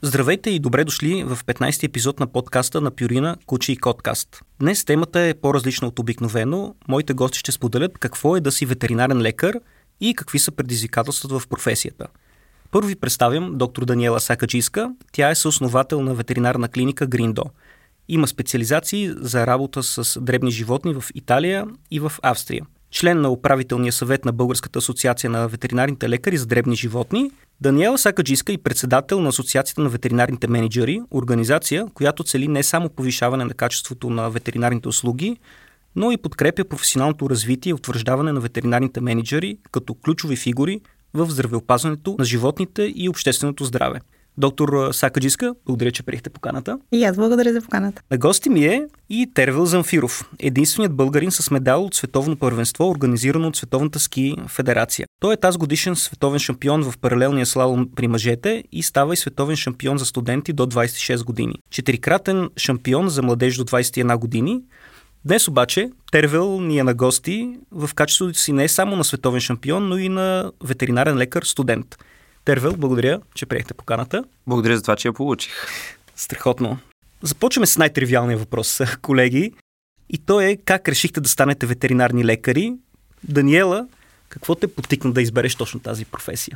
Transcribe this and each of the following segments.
Здравейте и добре дошли в 15-ти епизод на подкаста на Пюрина, Кучи и Коткаст. Днес темата е по-различна от обикновено. Моите гости ще споделят какво е да си ветеринарен лекар и какви са предизвикателствата в професията. Първо ви представям доктор Даниела Сакаджийска. Тя е съосновател на ветеринарна клиника Гриндо. Има специализации за работа с дребни животни в Италия и в Австрия. Член на управителния съвет на Българската асоциация на ветеринарните лекари за дребни животни, Даниела Сакаджийска е председател на Асоциацията на ветеринарните мениджъри, организация, която цели не само повишаване на качеството на ветеринарните услуги, но и подкрепя професионалното развитие и утвърждаване на ветеринарните мениджъри като ключови фигури в здравеопазването на животните и общественото здраве. Доктор Сакаджийска, благодаря, че приехте поканата. И аз благодаря за поканата. На гости ми е и Тервел Замфиров, единственият българин с медал от световно първенство, организирано от Световната ски федерация. Той е тазгодишен световен шампион в паралелния слалом при мъжете и става и световен шампион за студенти до 26 години. Четирикратен шампион за младеж до 21 години. Днес обаче Тервел ни е на гости в качеството си не само на световен шампион, но и на ветеринарен лекар-студент. Тервел, благодаря, че приехте поканата. Благодаря за това, че я получих. Страхотно. Започваме с най-тривиалния въпрос, колеги. И то е как решихте да станете ветеринарни лекари. Даниела, какво те потикна да избереш точно тази професия?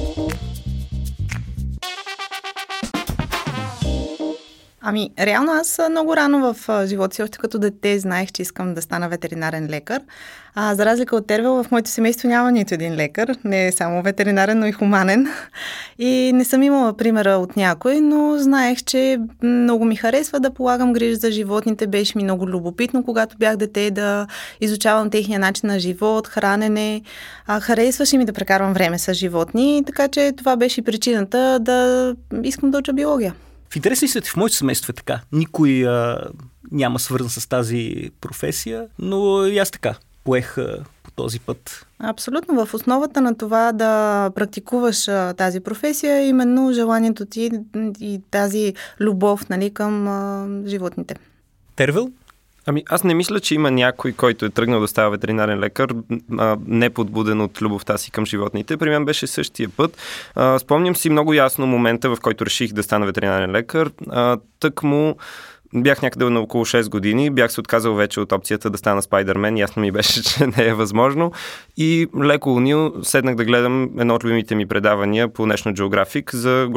Реално аз много рано в живота си, още като дете, знаех, че искам да стана ветеринарен лекар. За разлика от Тервел, в моето семейство няма нито един лекар. Не е само ветеринарен, но и хуманен. И не съм имала примера от някой, но знаех, че много ми харесва да полагам грижа за животните. Беше ми много любопитно, когато бях дете, да изучавам техния начин на живот, хранене. Харесваше ми да прекарвам време с животни, така че това беше причината да искам да уча биология. В интересни след в моето семейство е така. Никой няма свързан с тази професия, но и аз така поех по този път. Абсолютно. В основата на това да практикуваш тази професия е именно желанието ти и тази любов, към животните. Тервел? Аз не мисля, че има някой, който е тръгнал да става ветеринарен лекар, не подбуден от любовта си към животните. При мен беше същия път. Спомням си много ясно момента, в който реших да стана ветеринарен лекар. Тъкмо бях някъде на около 6 години, бях се отказал вече от опцията да стана Спайдърмен, ясно ми беше, че не е възможно. И леко унил седнах да гледам едно от любимите ми предавания по National Geographic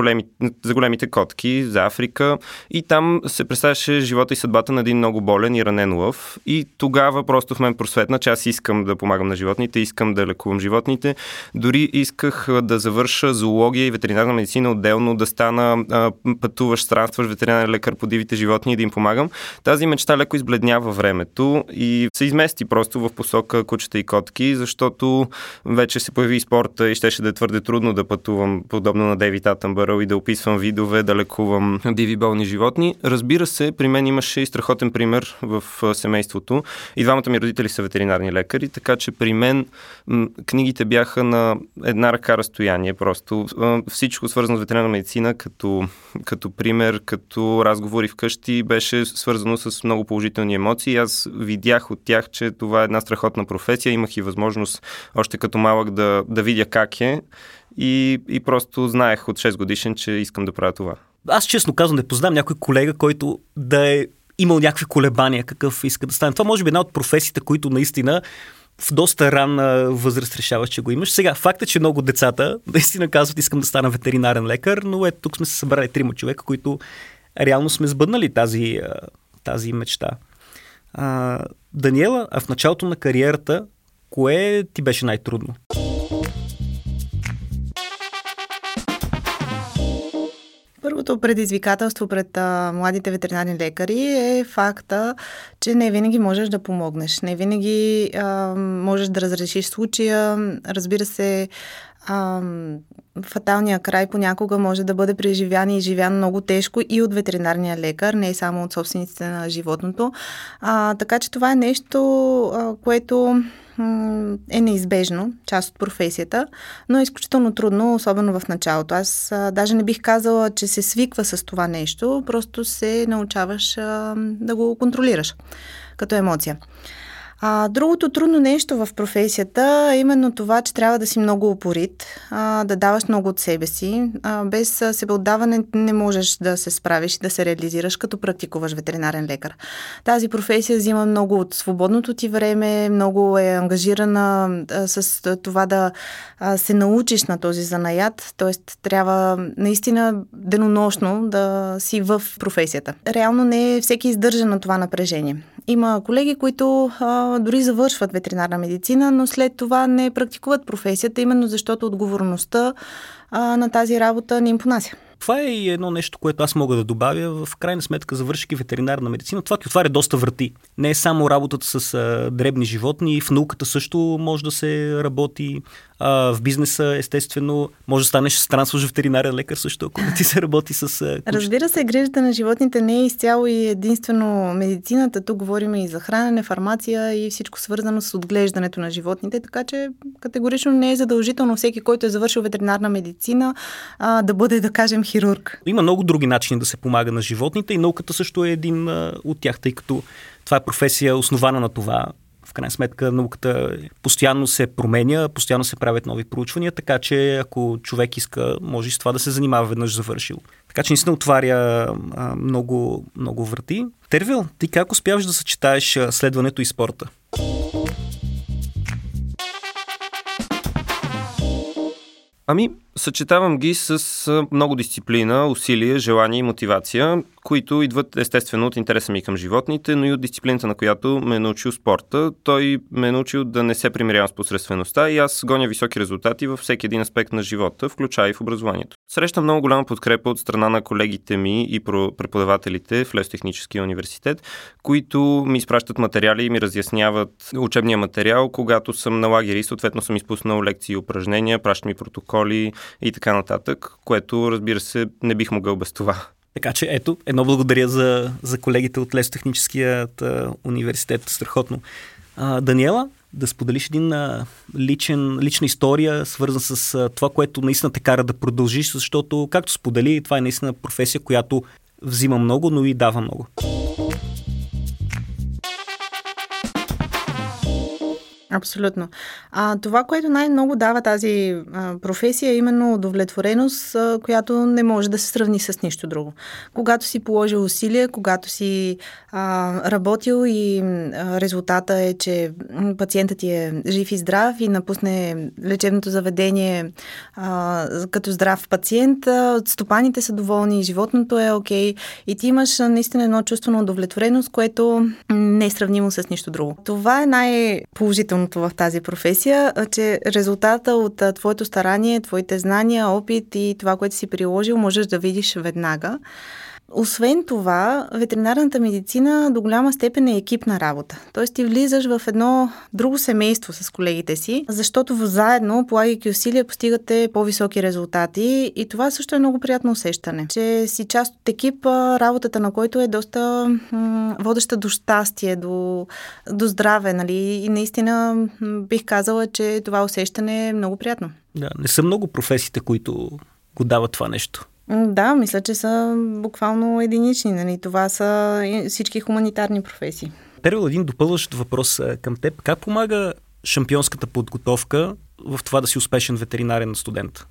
за големите котки, за Африка. И там се представяше живота и съдбата на един много болен и ранен лъв. И тогава просто в мен просветна, че аз искам да помагам на животните, искам да лекувам животните. Дори исках да завърша зоология и ветеринарна медицина отделно, да стана пътуващ, странстващ ветеринарен лекар по дивите животни и да им помагам. Тази мечта леко избледня във времето и се измести просто в посока кучета и котки, защото вече се появи спорта и щеше да е твърде трудно да пътувам подобно на Дейвид Атънбъръл и да описвам видове, да лекувам диви болни животни. Разбира се, при мен имаше и страхотен пример в семейството. И двамата ми родители са ветеринарни лекари, така че при мен книгите бяха на една ръка разстояние. Просто всичко свързано с ветеринарна медицина, като пример, като разговори вкъщи, беше свързано с много положителни емоции. Аз видях от тях, че това е една страхотна професия. Имах и възможност още като малък да видя как е и просто знаех от 6 годишен, че искам да правя това. Аз честно казвам не познавам някой колега, който да е имал някакви колебания, какъв иска да стане. Това може би една от професиите, които наистина в доста ранна възраст решаваш, че го имаш. Сега, факт е, че много децата наистина казват, искам да стана ветеринарен лекар, но ето тук сме се събрали 3 човека, които реално сме сбъднали тази мечта. Даниела, а в началото на кариерата, кое ти беше най-трудно? Първото предизвикателство пред младите ветеринарни лекари е факта, че не винаги можеш да помогнеш. Не винаги можеш да разрешиш случая. Разбира се, фаталният край понякога може да бъде преживян и изживян много тежко и от ветеринарния лекар, не само от собствениците на животното. Така че това е нещо, което е неизбежно, част от професията, но е изключително трудно, особено в началото. Аз даже не бих казала, че се свиква с това нещо, просто се научаваш да го контролираш като емоция. Другото трудно нещо в професията е именно това, че трябва да си много упорит, да даваш много от себе си. Без себеотдаване не можеш да се справиш и да се реализираш, като практикуваш ветеринарен лекар. Тази професия взима много от свободното ти време, много е ангажирана с това да се научиш на този занаят, т.е. трябва наистина денонощно да си в професията. Реално не всеки издържа на това напрежение. Има колеги, които дори завършват ветеринарна медицина, но след това не практикуват професията, именно защото отговорността на тази работа не им понася. Това е и едно нещо, което аз мога да добавя. В крайна сметка, завършики ветеринарна медицина, това ти отваря доста врати. Не е само работата с дребни животни, в науката също може да се работи, в бизнеса, естествено, може да станеш странстващ ветеринарен лекар също, ако не ти се работи с кучета. Разбира се, грижата на животните не е изцяло и единствено медицината. Тук говорим и за хранене, фармация и всичко свързано с отглеждането на животните, така че категорично не е задължително всеки, който е завършил ветеринарна медицина, да бъде, да кажем, хирург. Има много други начини да се помага на животните и науката също е един от тях, тъй като това е професия основана на това. В крайна сметка науката постоянно се променя, постоянно се правят нови проучвания, така че ако човек иска, може и с това да се занимава веднъж завършил. Така че наистина отваря много, много врати. Тервил, ти как успяваш да съчетаеш следването и спорта? Съчетавам ги с много дисциплина, усилие, желание и мотивация, които идват естествено от интереса ми към животните, но и от дисциплината, на която ме е научил спорта. Той ме е научил да не се примирявам с посредствеността и аз гоня високи резултати във всеки един аспект на живота, включая и в образованието. Срещам много голяма подкрепа от страна на колегите ми и преподавателите в Лесотехническия университет, които ми изпращат материали и ми разясняват учебния материал, когато съм на лагери, съответно съм изпуснал лекции и упражнения, пращат ми протоколи и така нататък, което, разбира се, не бих могъл без това. Така че ето, едно благодаря за колегите от Лесотехническият университет. Страхотно. Даниела, да споделиш един лична история, свързан с това, което наистина те кара да продължиш, защото, както сподели, това е наистина професия, която взима много, но и дава много. Абсолютно. Това, което най-много дава тази професия, е именно удовлетвореност, която не може да се сравни с нищо друго. Когато си положил усилие, когато си работил и резултата е, че пациентът ти е жив и здрав и напусне лечебното заведение като здрав пациент, стопаните са доволни, животното е окей и ти имаш наистина едно чувство на удовлетвореност, което не е сравнимо с нищо друго. Това е най-положително в тази професия, че резултата от твоето старание, твоите знания, опит и това, което си приложил, можеш да видиш веднага. Освен това, ветеринарната медицина до голяма степен е екипна работа. Тоест ти влизаш в едно друго семейство с колегите си, защото заедно, полагайки усилия, постигате по-високи резултати и това също е много приятно усещане, че си част от екипа, работата на който е доста водеща до щастие, до здраве, нали? И наистина бих казала, че това усещане е много приятно. Да, не са много професиите, които го дават това нещо. Да, мисля, че са буквално единични. Нали? Това са всички хуманитарни професии. Тервил, един допълващ въпрос към теб. Как помага шампионската подготовка в това да си успешен ветеринарен студент?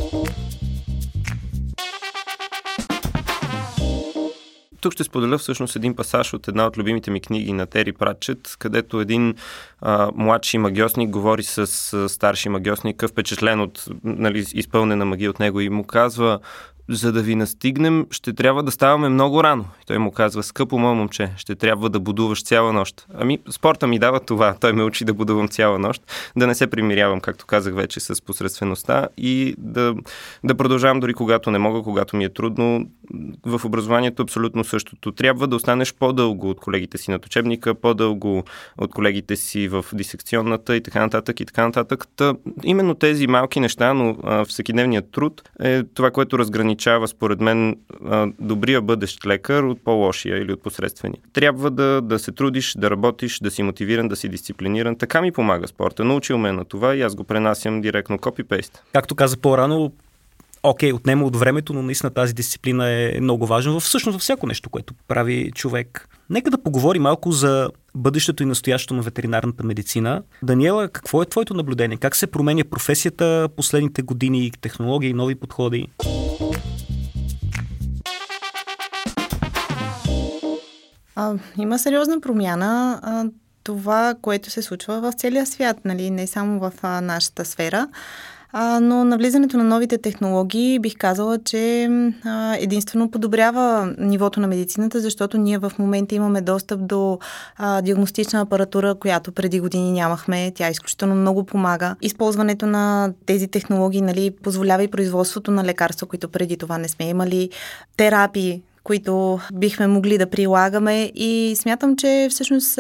Тук ще споделя всъщност един пасаж от една от любимите ми книги на Тери Пратчет, където един младши магьосник говори с старши магьосника, впечатлен от изпълнена магия от него и му казва: за да ви настигнем, ще трябва да ставаме много рано. И той му казва: скъпо мое момче, ще трябва да будуваш цяла нощ. Спорта ми дава това. Той ме учи да будувам цяла нощ, да не се примирявам, както казах вече, с посредствеността и да продължавам дори когато не мога, когато ми е трудно. В образованието абсолютно същото. Трябва да останеш по-дълго от колегите си над учебника, по-дълго от колегите си в дисекционната и така нататък и така нататък. Именно тези малки неща, но всекидневният труд е това, което разграничава, според мен, добрия бъдещ лекар от по-лошия или от посредствения. Трябва да се трудиш, да работиш, да си мотивиран, да си дисциплиниран. Така ми помага спорта. Научил ме на това и аз го пренасям директно копи-пейст. Както каза по-рано, отнема от времето, но наистина тази дисциплина е много важна всъщност във всяко нещо, което прави човек. Нека да поговорим малко за бъдещето и настоящето на ветеринарната медицина. Даниела, какво е твоето наблюдение? Как се променя професията последните години, технологии, нови подходи? Има сериозна промяна. Това, което се случва в целия свят, нали? Не само в нашата сфера. Но навлизането на новите технологии бих казала, че единствено подобрява нивото на медицината, защото ние в момента имаме достъп до диагностична апаратура, която преди години нямахме. Тя изключително много помага. Използването на тези технологии, нали, позволява и производството на лекарства, които преди това не сме имали, терапии, които бихме могли да прилагаме, и смятам, че всъщност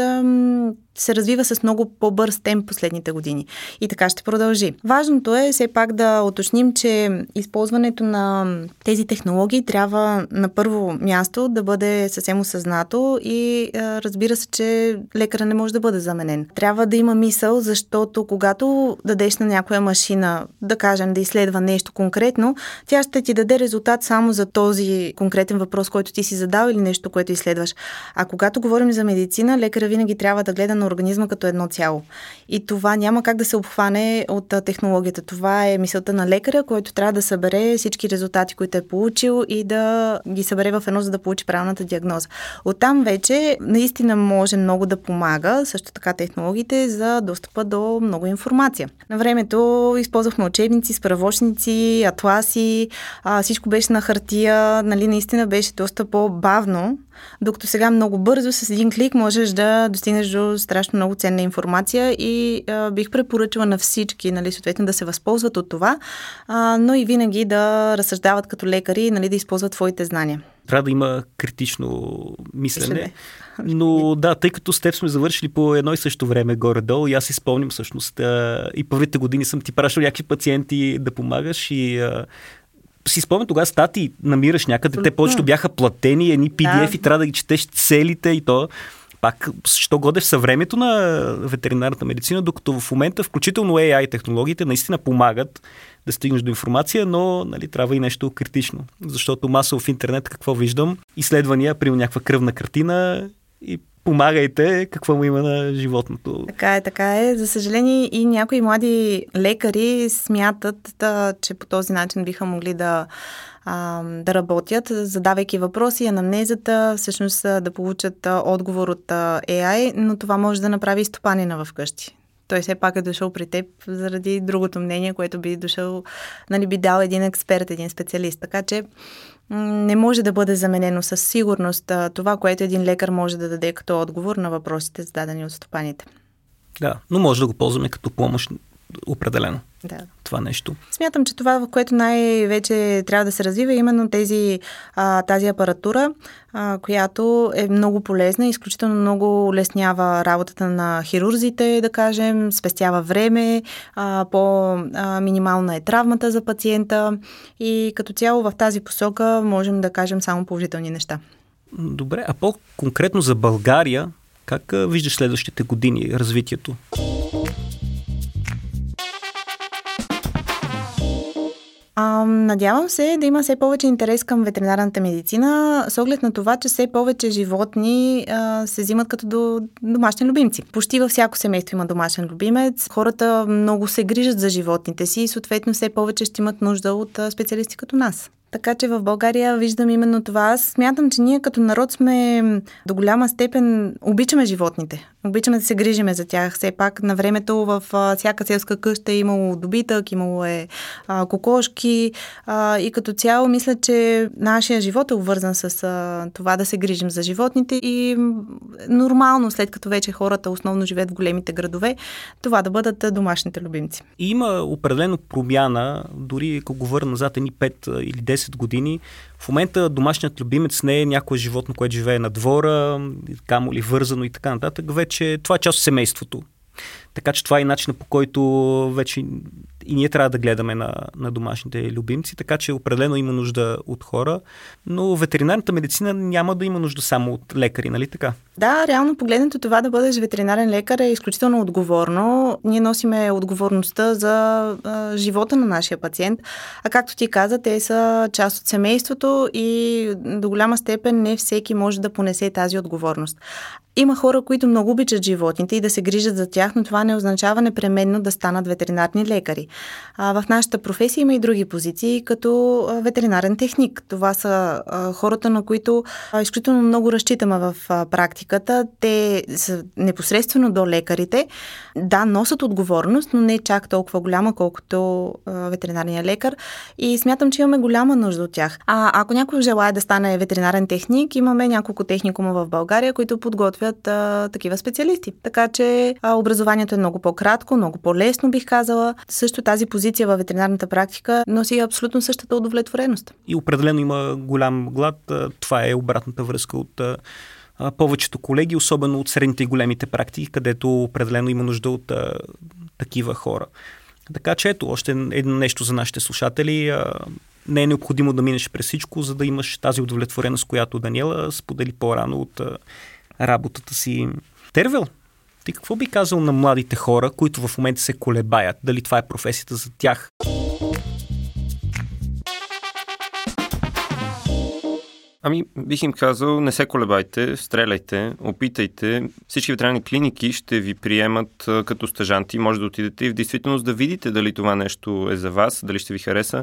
се развива с много по-бърз темп последните години. И така ще продължи. Важното е все пак да уточним, че използването на тези технологии трябва на първо място да бъде съвсем осъзнато и разбира се, че лекаря не може да бъде заменен. Трябва да има мисъл, защото когато дадеш на някоя машина, да кажем, да изследва нещо конкретно, тя ще ти даде резултат само за този конкретен въпрос, който ти си задал или нещо, което изследваш. А когато говорим за медицина, лекаря винаги трябва да гледа на организма като едно цяло. И това няма как да се обхване от технологията. Това е мисълта на лекаря, който трябва да събере всички резултати, които е получил, и да ги събере в едно, за да получи правилната диагноза. Оттам вече наистина може много да помага също така технологиите за достъпа до много информация. На времето използвахме учебници, справочници, атласи, всичко беше на хартия, нали, наистина беше доста по-бавно, докато сега много бързо с един клик можеш да достигнеш до страшно много ценна информация, и бих препоръчала на всички, нали, съответно да се възползват от това, но и винаги да разсъждават като лекари, нали, да използват твоите знания. Трябва да има критично мислене. Но да, тъй като с теб сме завършили по едно и също време горе-долу, и аз си спомням всъщност и първите години съм ти пращал някакви пациенти да помагаш, и си спомням тогава статии намираш някъде, те повечето бяха платени, едни PDF-и, трябва да ги четеш целите, и то пак, що годе в съвремето на ветеринарната медицина, докато в момента, включително AI технологиите, наистина помагат да стигнеш до информация, но, нали, трябва и нещо критично. Защото масово в интернет, какво виждам, изследвания при някаква кръвна картина, и помагайте какво му има на животното. Така е. За съжаление, и някои млади лекари смятат, че по този начин биха могли да работят, задавайки въпроси, анамнезата, всъщност да получат отговор от AI, но това може да направи и стопанина вкъщи. Той все пак е дошъл при теб заради другото мнение, което би дошъл, нали, би дал един експерт, един специалист. Така че не може да бъде заменено със сигурност това, което един лекар може да даде като отговор на въпросите, зададени от стопаните. Да, но може да го ползваме като помощ определено. Да. Това нещо. Смятам, че това, в което най-вече трябва да се развива, е именно тази апаратура, която е много полезна и изключително много улеснява работата на хирурзите, да кажем, спестява време, по-минимална е травмата за пациента, и като цяло в тази посока можем да кажем само положителни неща. Добре, а по-конкретно за България, как виждаш следващите години развитието? Надявам се да има все повече интерес към ветеринарната медицина, с оглед на това, че все повече животни се взимат като домашни любимци. Почти във всяко семейство има домашен любимец. Хората много се грижат за животните си и съответно все повече ще имат нужда от специалисти като нас. Така че в България виждам именно това. Аз смятам, че ние като народ сме до голяма степен обичаме животните. Обичаме да се грижиме за тях. Все пак на времето в всяка селска къща е имало добитък, имало е кокошки, и като цяло мисля, че нашия живот е обвързан с това да се грижим за животните, и нормално, след като вече хората основно живеят в големите градове, това да бъдат домашните любимци. И има определено промяна, дори ако го върна назад едни 5 или 10 години. В момента домашният любимец не е някое животно, което живее на двора, камо ли вързано и така нататък. Вече това е част от семейството. Така че това е начинът, по който вече и ние трябва да гледаме на домашните любимци, така че определено има нужда от хора, но ветеринарната медицина няма да има нужда само от лекари, нали така? Да, реално погледнато това да бъдеш ветеринарен лекар е изключително отговорно. Ние носиме отговорността за живота на нашия пациент, а както ти каза, те са част от семейството и до голяма степен не всеки може да понесе тази отговорност. Има хора, които много обичат животните и да се грижат за тях, но това не означава непременно да станат ветеринарни лекари. В нашата професия има и други позиции, като ветеринарен техник. Това са хората, на които изключително много разчитаме в практиката. Те са непосредствено до лекарите. Да, носят отговорност, но не чак толкова голяма, колкото ветеринарния лекар. И смятам, че имаме голяма нужда от тях. Ако някой желае да стане ветеринарен техник, имаме няколко техникума в България, които подготвят такива специалисти. Така че образованието е много по-кратко, много по-лесно, бих казала. Също тази позиция във ветеринарната практика носи абсолютно същата удовлетвореност. И определено има голям глад. Това е обратната връзка от повечето колеги, особено от средните и големите практики, където определено има нужда от такива хора. Така че ето, още едно нещо за нашите слушатели. Не е необходимо да минеш през всичко, за да имаш тази удовлетвореност, която Даниела сподели по-рано от работата си. Тервел, ти какво би казал на младите хора, които в момента се колебаят? Дали това е професията за тях? Бих им казал, не се колебайте, стреляйте, опитайте. Всички ветеринарни клиники ще ви приемат като стажанти. Може да отидете и в действителност да видите дали това нещо е за вас, дали ще ви хареса.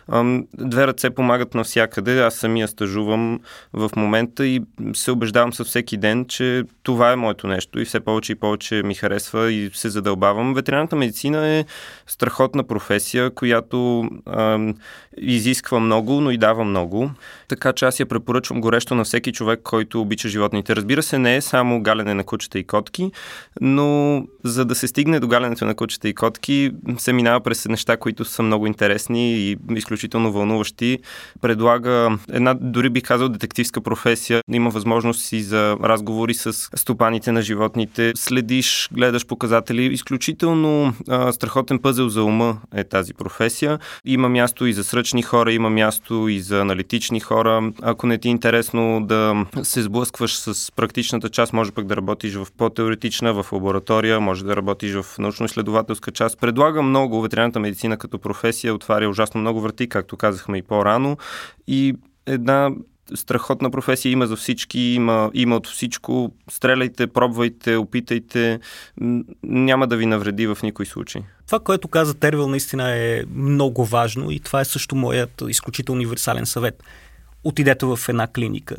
Две ръце помагат навсякъде. Аз самия стажувам в момента и се убеждавам със всеки ден, че това е моето нещо и все повече и повече ми харесва и се задълбавам. Ветеринарната медицина е страхотна професия, която изисква много, но и дава много. Така че аз я препоръчвам горещо на всеки човек, който обича животните. Разбира се, не е само галене на кучета и котки, но за да се стигне до галенето на кучета и котки, се минава през неща, които са много интересни и изключително вълнуващи. Предлага една, дори бих казал, детективска професия. Има възможност и за разговори с стопаните на животните. Следиш, гледаш показатели. Изключително страхотен пъзел за ума е тази професия. Има място и за сръчни хора, има място и за аналитични хора. Ако не ти е интересно да се сблъскваш с практичната част, може пък да работиш в по-теоретична, в лаборатория, може да работиш в научно-изследователска част. Предлага много. Ветеринарната медицина като професия отваря ужасно много врати, както казахме и по-рано. И една страхотна професия има за всички, има от всичко. Стреляйте, пробвайте, опитайте. Няма да ви навреди в никой случай. Това, което каза Тервел, наистина е много важно и това е също моят изключително универсален съвет. Отидете в една клиника.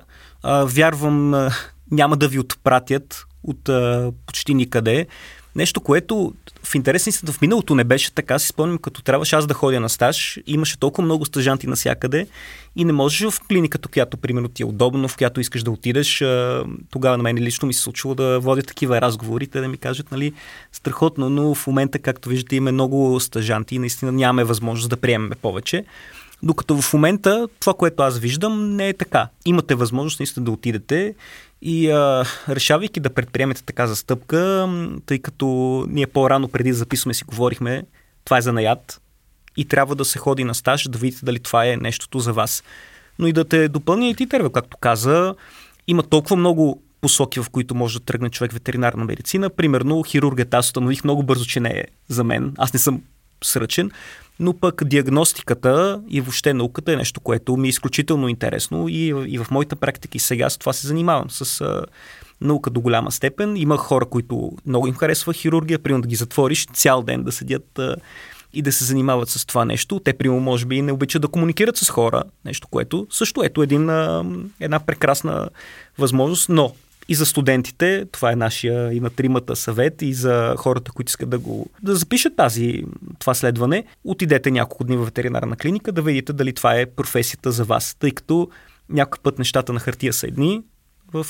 Вярвам, няма да ви отпратят от почти никъде. Нещо, което в интересни са в миналото не беше така. Си спомням, като трябваше аз да ходя на стаж, имаше толкова много стажанти навсякъде и не можеш в клиниката, която примерно ти е удобно, в която искаш да отидеш. Тогава на мен лично ми се случило да водя такива разговори, те да ми кажат, нали, страхотно, но в момента, както виждате, има много стажанти и наистина нямаме възможност да приемем повече. Докато в момента това, което аз виждам, не е така. Имате възможност наистина да отидете и решавайки да предприемете така застъпка, тъй като ние по-рано преди да записваме си говорихме, това е занаят и трябва да се ходи на стаж, да видите дали това е нещото за вас. Но и да те допълня и ти, Тервел, както каза, има толкова много посоки, в които може да тръгне човек ветеринарна медицина. Примерно хирургията, аз установих много бързо, че не е за мен. Аз не съм сръчен, но пък диагностиката и въобще науката е нещо, което ми е изключително интересно и в моята практика и сега с това се занимавам, с наука до голяма степен. Има хора, които много им харесва хирургия, примерно да ги затвориш цял ден да седят и да се занимават с това нещо. Те, примерно, може би не обичат да комуникират с хора, нещо, което също ето една прекрасна възможност, но и за студентите, това е нашия и на тримата съвет, и за хората, които искат да запишат това следване, отидете няколко дни в ветеринарна клиника, да видите дали това е професията за вас, тъй като някой път нещата на хартия са едни, в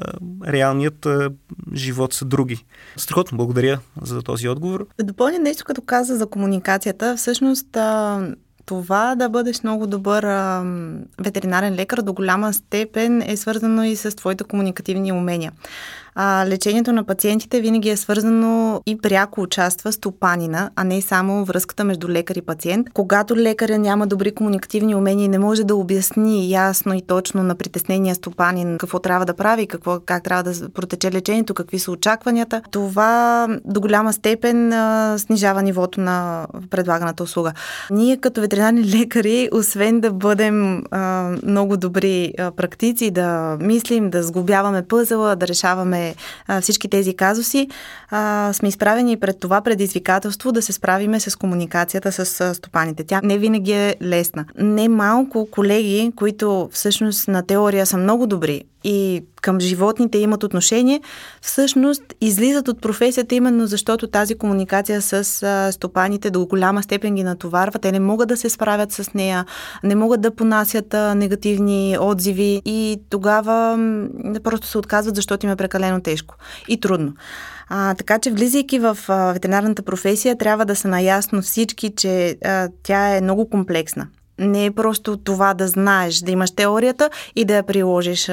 реалният живот са други. Страхотно, благодаря за този отговор. Да допълня нещо, като каза за комуникацията. Всъщност, Това да бъдеш много добър ветеринарен лекар до голяма степен е свързано и с твоите комуникативни умения. Лечението на пациентите винаги е свързано и пряко участва стопанина, а не само връзката между лекар и пациент. Когато лекаря няма добри комуникативни умения и не може да обясни ясно и точно на притеснения стопанин какво трябва да прави, как трябва да протече лечението, какви са очакванията, това до голяма степен снижава нивото на предлаганата услуга. Ние като ветеринарни лекари, освен да бъдем много добри практици, да мислим, да сглобяваме пъзела, да решаваме всички тези казуси, сме изправени пред това предизвикателство да се справиме с комуникацията с стопаните. Тя не винаги е лесна. Не малко колеги, които всъщност на теория са много добри и към животните имат отношение, всъщност излизат от професията именно защото тази комуникация с стопаните до голяма степен ги натоварва. Те не могат да се справят с нея, не могат да понасят негативни отзиви и тогава просто се отказват, защото им е прекалено тежко и трудно. Така че, влизайки в ветеринарната професия, трябва да са наясно всички, че тя е много комплексна. Не е просто това да знаеш, да имаш теорията и да я приложиш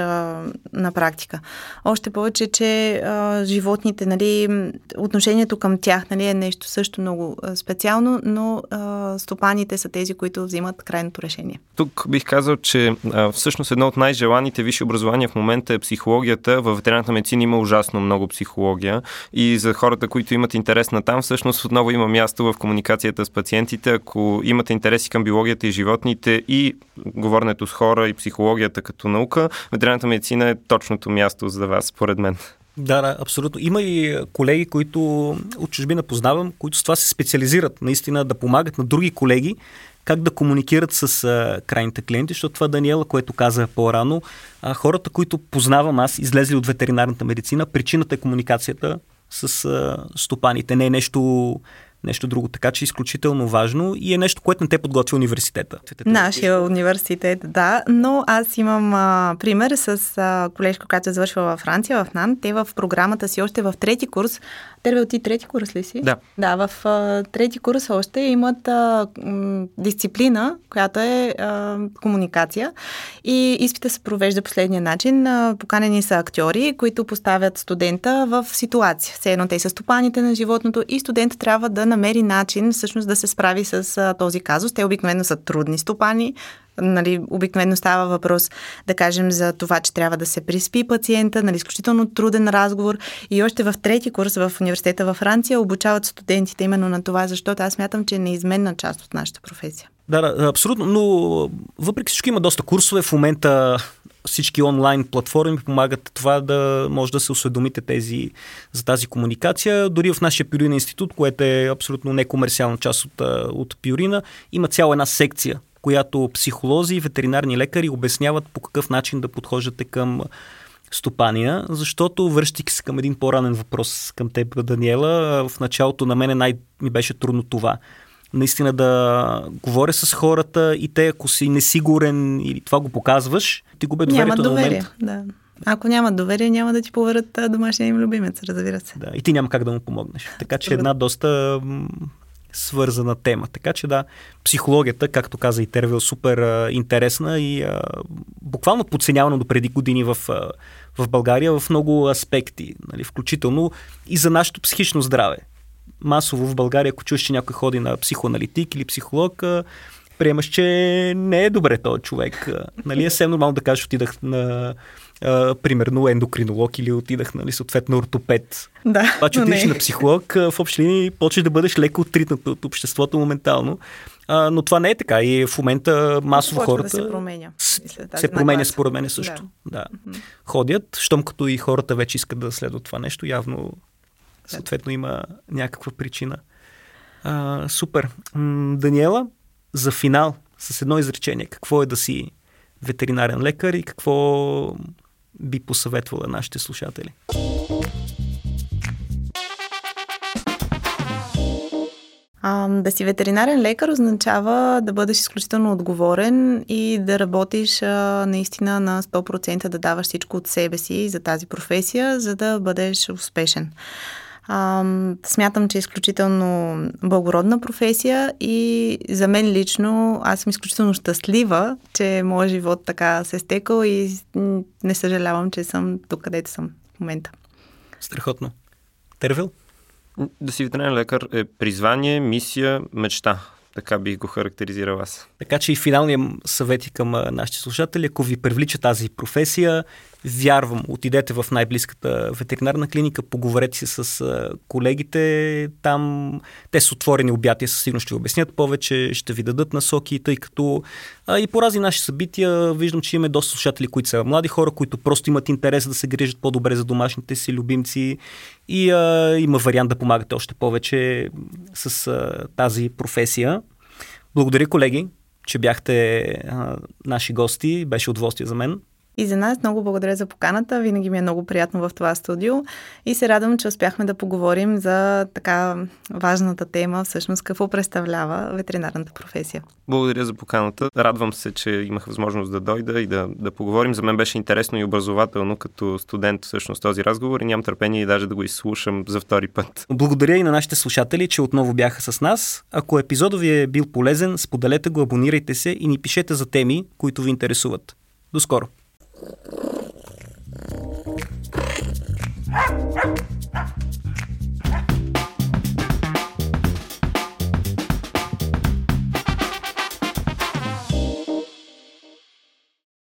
на практика. Още повече, че животните, нали, отношението към тях, нали, е нещо също много специално, но стопаните са тези, които взимат крайното решение. Тук бих казал, че всъщност едно от най-желаните висши образования в момента е психологията. В ветеринарната медицина има ужасно много психология и за хората, които имат интерес на там, всъщност отново има място в комуникацията с пациентите. Ако имате интереси към биологията и животните и говоренето с хора и психологията като наука, ветеринарната медицина е точното място за вас, според мен. Да, абсолютно. Има и колеги, които от чужбина познавам, които с това се специализират, наистина да помагат на други колеги как да комуникират с крайните клиенти, защото това Даниела, което каза по-рано, хората, които познавам аз, излезли от ветеринарната медицина, причината е комуникацията с стопаните, не е нещо друго. Така че е изключително важно и е нещо, което не те подготвя университета. Нашия университет, да, но аз имам пример с колежка, която е завършила във Франция, в НАН. Те в програмата си още в трети курс. Тервел, ти трети курс ли си? Да. Да, в трети курс още имат дисциплина, която е комуникация и изпита се провежда последния начин. Поканени са актьори, които поставят студента в ситуация. Все едно те са стопаните на животното и студентът трябва да намери начин всъщност да се справи с този казус. Те обикновено са трудни стопани. Нали, обикновено става въпрос, да кажем, за това, че трябва да се приспи пациента, нали, изключително труден разговор. И още в трети курс в университета във Франция обучават студентите именно на това, защото аз смятам, че е неизменна част от нашата професия. Да, абсолютно, но въпреки всичко има доста курсове. В момента всички онлайн платформи помагат това да може да се осведомите за тази комуникация. Дори в нашия Пюрина институт, което е абсолютно некомерциална част от Пюрина, има цяла една секция, която психолози и ветеринарни лекари обясняват по какъв начин да подхождате към стопания, защото връщайки се към един по-ранен въпрос към теб, Даниела, в началото на мене ми беше трудно това. Наистина да говоря с хората и те, ако си несигурен или това го показваш, ти губят доверието на момента. Да. Ако нямат доверие, няма да ти поверят домашния им любимец, разбира се. Да, и ти няма как да му помогнеш. Така че една доста свързана тема. Така че да, психологията, както каза и Тервел, супер интересна и буквално подценявана до преди години в България в много аспекти, нали, включително и за нашето психично здраве. Масово в България, ако чуеш, че някой ходи на психоаналитик или психолог, приемаш, че не е добре този човек. Нали, е съвсем нормално да кажеш, отидах на примерно ендокринолог или отидах, нали, съответно ортопед. Да, това, че отидеш на психолог, в общи линии почваш да бъдеш леко отритнат от обществото моментално. Но това не е така и в момента масово хората да се променя. Се променя според мен също. Да. Ходят, щом като и хората вече искат да следват това нещо, явно съответно има някаква причина. Супер. Даниела, за финал, с едно изречение, какво е да си ветеринарен лекар и какво би посъветвала нашите слушатели? Да си ветеринарен лекар означава да бъдеш изключително отговорен и да работиш наистина на 100%, да даваш всичко от себе си за тази професия, за да бъдеш успешен. Смятам, че е изключително благородна професия и за мен лично аз съм изключително щастлива, че моят живот така се стекал и не съжалявам, че съм тук, където съм в момента. Страхотно. Тервил? Да си ветеринарен лекар е призвание, мисия, мечта. Така бих го характеризирал аз. Така че и финалният съвет и към нашите слушатели, ако ви привлича тази професия, вярвам, отидете в най-близката ветеринарна клиника, поговорете си с колегите там. Те са отворени обятия, със сигурност ще ви обяснят повече, ще ви дадат насоки, тъй като и по разни наши събития виждам, че имаме доста слушатели, които са млади хора, които просто имат интерес да се грижат по-добре за домашните си любимци и има вариант да помагате още повече с тази професия. Благодаря, колеги, че бяхте наши гости. Беше удоволствие за мен. И за нас много благодаря за поканата. Винаги ми е много приятно в това студио и се радвам, че успяхме да поговорим за така важната тема, всъщност какво представлява ветеринарната професия. Благодаря за поканата. Радвам се, че имах възможност да дойда и да поговорим. За мен беше интересно и образователно като студент всъщност този разговор и нямам търпение и даже да го изслушам за втори път. Благодаря и на нашите слушатели, че отново бяха с нас. Ако епизодът ви е бил полезен, споделете го, абонирайте се и ни пишете за теми, които ви интересуват. До скоро!